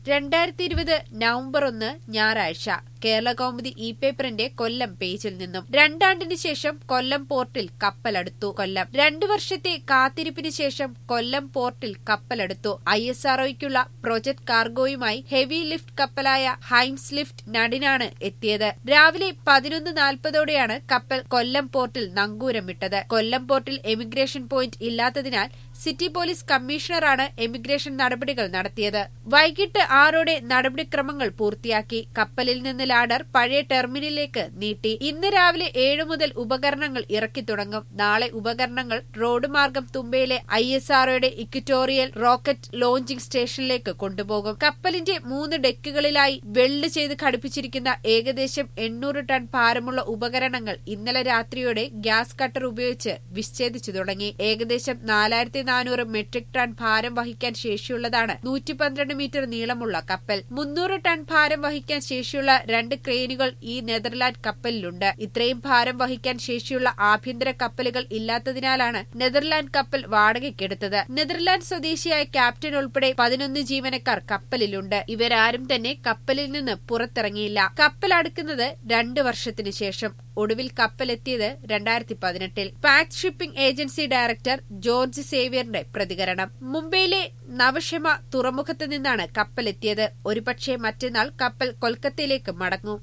2020 November 1 ഞായറാഴ്ച കേരളകൗമുദി പേപ്പറിന്റെ കൊല്ലം പേജിൽ നിന്നും 2 ആണ്ടിന് ശേഷം കൊല്ലം പോർട്ടിൽ കപ്പലടുത്തു. കൊല്ലം 2 വർഷത്തെ കാത്തിരിപ്പിന് ശേഷം കൊല്ലം പോർട്ടിൽ കപ്പലടുത്തു. ISROയ്ക്കുള്ള പ്രൊജക്ട് കാർഗോയുമായി ഹെവി ലിഫ്റ്റ് കപ്പലായ ഹൈംസ് ലിഫ്റ്റ് നടിനാണ് എത്തിയത്. രാവിലെ 11:40ഓടെയാണ് കപ്പൽ കൊല്ലം പോർട്ടിൽ നങ്കൂരമിട്ടത്. കൊല്ലം പോർട്ടിൽ എമിഗ്രേഷൻ പോയിന്റ് ഇല്ലാത്തതിനാൽ സിറ്റി പോലീസ് കമ്മീഷണറാണ് എമിഗ്രേഷൻ നടപടികൾ നടത്തിയത്. വൈകിട്ട് 6ഓടെ നടപടിക്രമങ്ങൾ പൂർത്തിയാക്കി. കപ്പലിൽ നിന്ന് ലാഡർ പഴയ ടെർമിനലിലേക്ക് നീട്ടി. ഇന്ന് രാവിലെ 7 മുതൽ ഉപകരണങ്ങൾ ഇറക്കി തുടങ്ങും. നാളെ ഉപകരണങ്ങൾ റോഡ് മാർഗം തുമ്പയിലെ ISROയുടെ ഇക്വറ്റോറിയൽ റോക്കറ്റ് ലോഞ്ചിംഗ് സ്റ്റേഷനിലേക്ക് കൊണ്ടുപോകും. കപ്പലിന്റെ 3 ഡെക്കുകളിലായി വെൽഡ് ചെയ്ത് ഘടിപ്പിച്ചിരിക്കുന്ന ഏകദേശം 800 ടൺ ഭാരമുള്ള ഉപകരണങ്ങൾ ഇന്നലെ രാത്രിയോടെ ഗ്യാസ് കട്ടർ ഉപയോഗിച്ച് വിച്ഛേദിച്ചു തുടങ്ങി. ഏകദേശം 4400 മെട്രിക് ടൺ ഭാരം വഹിക്കാൻ ശേഷിയുള്ളതാണ് 112 മീറ്റർ നീളമുള്ള കപ്പൽ. 300 ടൺ ഭാരം വഹിക്കാൻ ശേഷിയുള്ള 2 ക്രെയിനുകൾ ഈ നെതർലാൻഡ് കപ്പലിലുണ്ട്. ഇത്രയും ഭാരം വഹിക്കാൻ ശേഷിയുള്ള ആഭ്യന്തര കപ്പലുകൾ ഇല്ലാത്തതിനാലാണ് നെതർലാൻഡ് കപ്പൽ വാടകയ്ക്കെടുത്തത്. നെതർലാൻഡ് സ്വദേശിയായ ക്യാപ്റ്റൻ ഉൾപ്പെടെ 11 ജീവനക്കാർ കപ്പലിലുണ്ട്. ഇവരാരും തന്നെ കപ്പലിൽ നിന്ന് പുറത്തിറങ്ങിയില്ല. കപ്പൽ അടുക്കുന്നത് 2 വർഷത്തിനു ശേഷം. ഒടുവിൽ കപ്പലെത്തിയത് 2018-ൽ. Pact shipping agency director George സേവ്യറിന്റെ പ്രതികരണം. മുംബൈയിലെ നവഷമ തുറമുഖത്ത് നിന്നാണ് കപ്പലെത്തിയത്. ഒരുപക്ഷെ മറ്റന്നാൾ കപ്പൽ കൊൽക്കത്തയിലേക്ക് മടങ്ങും.